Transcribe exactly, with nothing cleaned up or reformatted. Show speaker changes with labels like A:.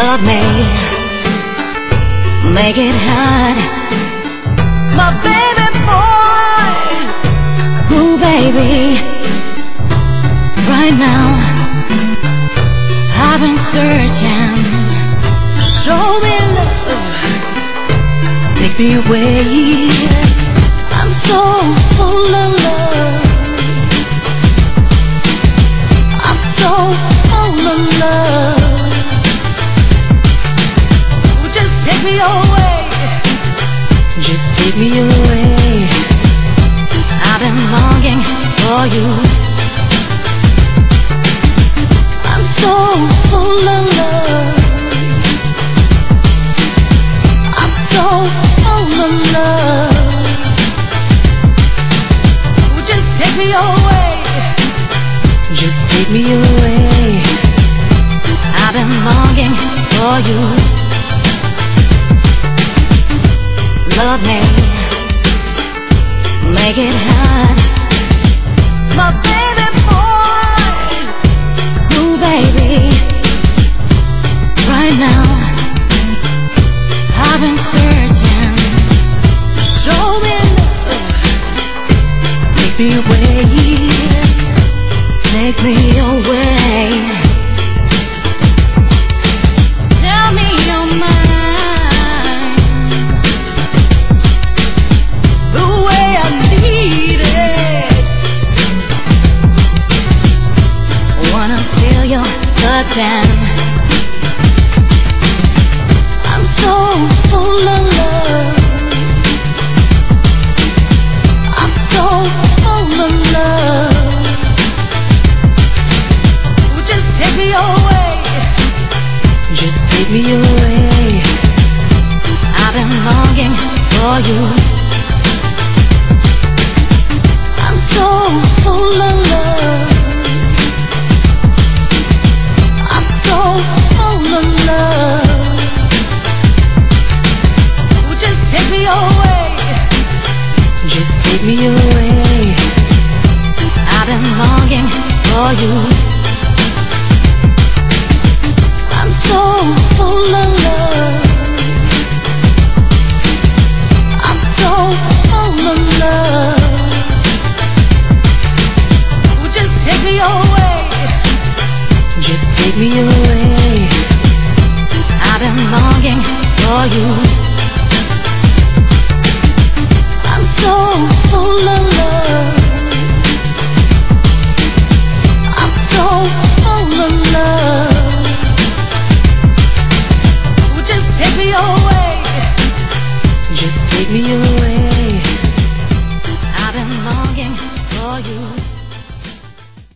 A: Love me, make it hard, my baby boy. Ooh, baby, right now I've been searching. Show me love, take me away. I'm so full of love. I'm so full of love. Take me away, just take me away. I've been longing for you. I'm so full of love. I'm so full of love. Just take me away, just take me away. I've been longing for you. Love me, make it hard, my baby boy. Ooh, baby, right now I've been searching. Show me love, take me away, take me away. Tell me your mind. I'm so full of love. I'm so full of love. Just take me away, just take me away. I've been longing for you. I'm so full of love. So full of love. Just take me away, just take me away. I've been longing for you. I'm so full of love. I'm so full of love. Just take me away, just take me away. I've been longing for you. I'm so full of love.